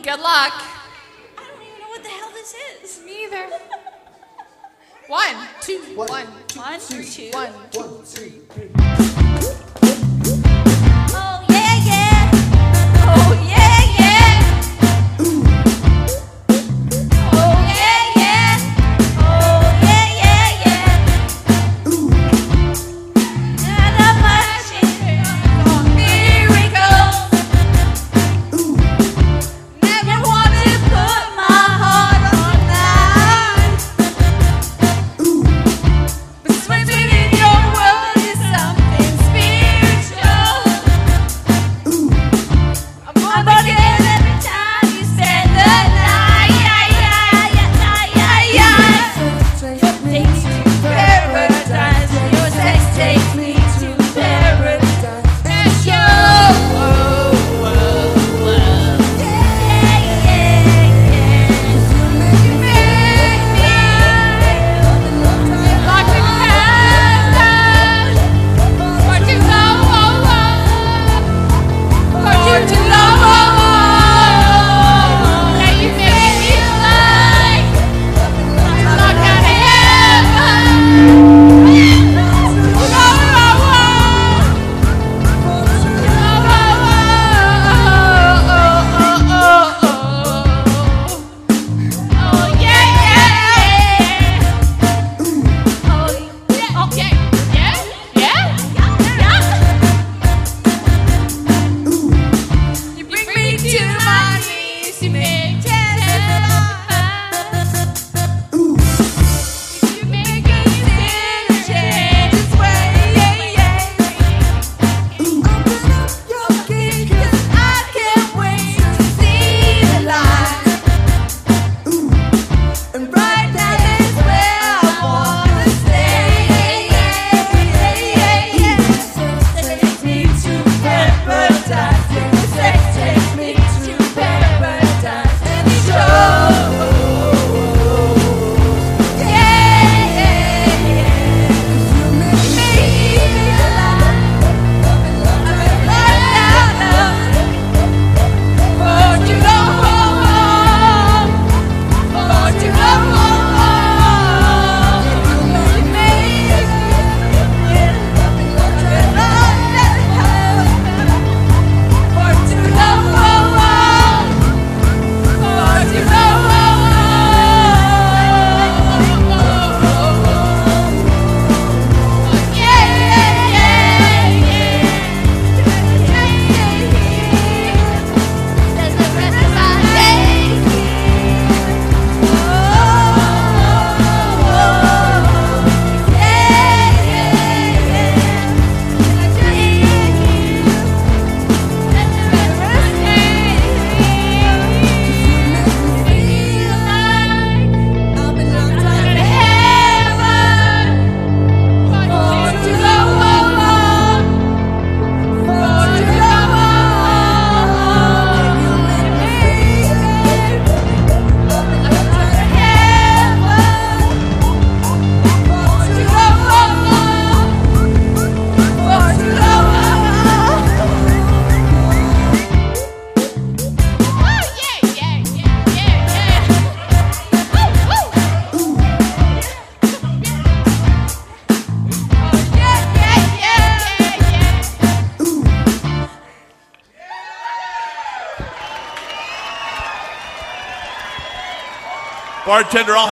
Good luck. I don't even know what the hell this is. Me either. 1, 2, 1, 2, 1, 2, 2. 1, 2, 1, 2, 3. Oh yeah, yeah. Oh yeah, yeah. Oh yeah, yeah. Oh yeah, yeah, yeah. Not a machine for miracles. Never want to put my heart on that. But swimming in your world is something spiritual. I'm born again every time you spend the night. Your dates to paradise. Your sex takes me to paradise. And you, locked in heaven. For too long. That you made me like locked out of heaven. Oh yeah, yeah. Oh yeah, okay, yeah. You bring me to my knees, you make you make a sin change its way. Open up your gate, 'cause I can't wait to see the light. And right now is where I wanna stay. Take me to paradise. Sex takes me to paradise. And it shows. Bartender.